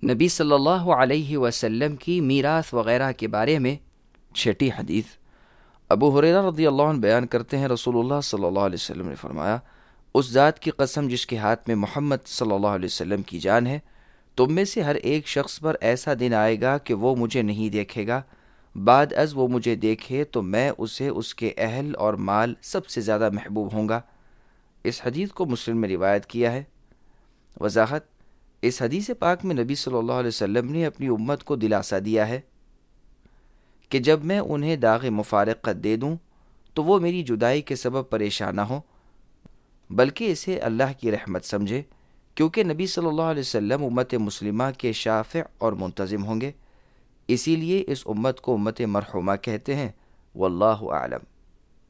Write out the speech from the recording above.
नबी सल्लल्लाहु अलैहि वसल्लम की मीरास वग़ैरह के बारे में छठी हदीस। अबू हुरैरा रज़ियल्लाहु अन्हु बयान करते हैं, रसूलुल्लाह सल्लल्लाहु अलैहि वसल्लम ने फरमाया, उस ज़ात की कसम जिसके हाथ में मोहम्मद सल्लल्लाहु अलैहि वसल्लम की जान है, तुम में से हर एक शख्स पर ऐसा दिन आएगा कि वो मुझे नहीं देखेगा, बाद अज वो मुझे देखे तो मैं उसे उसके अहल और माल सबसे ज़्यादा महबूब होऊंगा। इस हदीस को मुस्लिम में रिवायत किया है। वजाहत, इस हदीस पाक में नबी सल्लल्लाहु अलैहि वसल्लम ने अपनी उम्मत को दिलासा दिया है कि जब मैं उन्हें दाग़ मुफारक़त दे दूं तो वो मेरी जुदाई के सबब परेशान ना हो, बल्कि इसे अल्लाह की रहमत समझे, क्योंकि नबी सल्लल्लाहु अलैहि वसल्लम उम्मत मुस्लिमा के शाफ़िअ और मुंतज़िम होंगे। इसीलिए इस उम्मत को उम्मत मरहुमा कहते हैं। वल्लाहु आलम।